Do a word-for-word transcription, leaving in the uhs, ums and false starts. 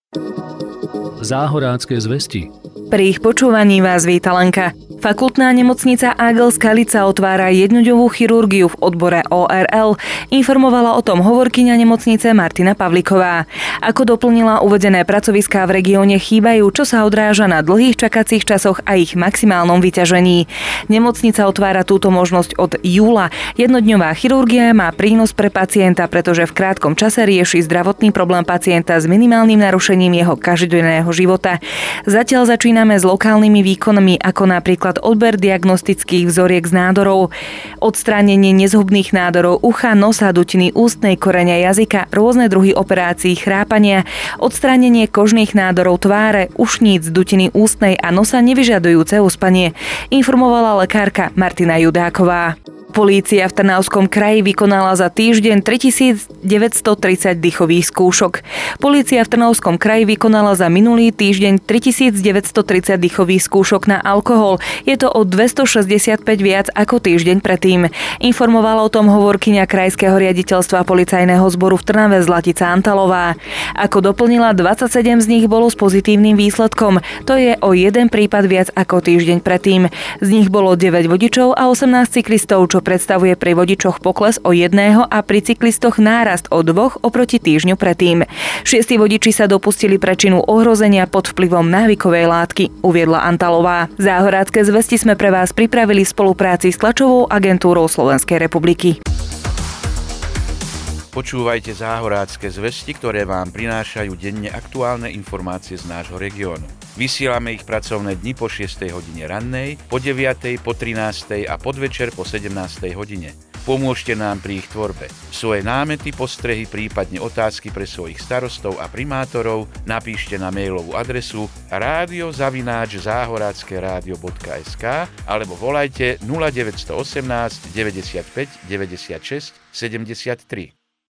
Záhorácké zvesti. Pri ich počúvaní vás víta Lenka. Fakultná nemocnica Ágel Skalica otvára jednodňovú chirurgiu v odbore ó er el, informovala o tom hovorkyňa nemocnice Martina Pavlíková. Ako doplnila, uvedené pracoviská v regióne chýbajú, čo sa odráža na dlhých čakacích časoch a ich maximálnom vyťažení. Nemocnica otvára túto možnosť od júla. Jednodňová chirurgia má prínos pre pacienta, pretože v krátkom čase rieši zdravotný problém pacienta s minimálnym narušením jeho každodenného života. Zatiaľ začíname s lokálnymi výkonmi, ako napríklad odber diagnostických vzoriek z nádorov, odstránenie nezhubných nádorov ucha, nosa, dutiny ústnej, koreňa jazyka, rôzne druhy operácií chrápania, odstránenie kožných nádorov tváre, ušníc, dutiny ústnej a nosa nevyžadujúce uspanie, informovala lekárka Martina Judáková. Polícia v Trnavskom kraji vykonala za týždeň tritisícdeväťstotridsať dýchových skúšok. Polícia v Trnavskom kraji vykonala za minulý týždeň tritisícdeväťstotridsať dýchových skúšok na alkohol. Je to o dvestošesťdesiatpäť viac ako týždeň predtým. Informovala o tom hovorkyňa Krajského riaditeľstva policajného zboru v Trnave Zlatica Antalová. Ako doplnila, dvadsaťsedem z nich bolo s pozitívnym výsledkom. To je o jeden prípad viac ako týždeň predtým. Z nich bolo deväť vodičov a osemnásť cyklistov, čo predstavuje pri vodičoch pokles o jedného a pri cyklistoch nárast o dvoch oproti týždňu predtým. Šiesti vodiči sa dopustili prečinu ohrozenia pod vplyvom návykovej látky, uviedla Antalová. Záhorácké zvesti sme pre vás pripravili v spolupráci s tlačovou agentúrou Slovenskej republiky. Počúvajte Záhorácké zvesti, ktoré vám prinášajú denne aktuálne informácie z nášho regiónu. Vysielame ich pracovné dni po šiestej hodine rannej, po deviatej, po trinástej a podvečer po sedemnástej hodine. Pomôžte nám pri ich tvorbe. Svoje námety, postrehy, prípadne otázky pre svojich starostov a primátorov napíšte na mailovú adresu rádio zavináč záhorácke rádio bodka es ká alebo volajte nula deväť jedna osem deväťdesiatpäť deväťdesiatšesť sedemdesiattri.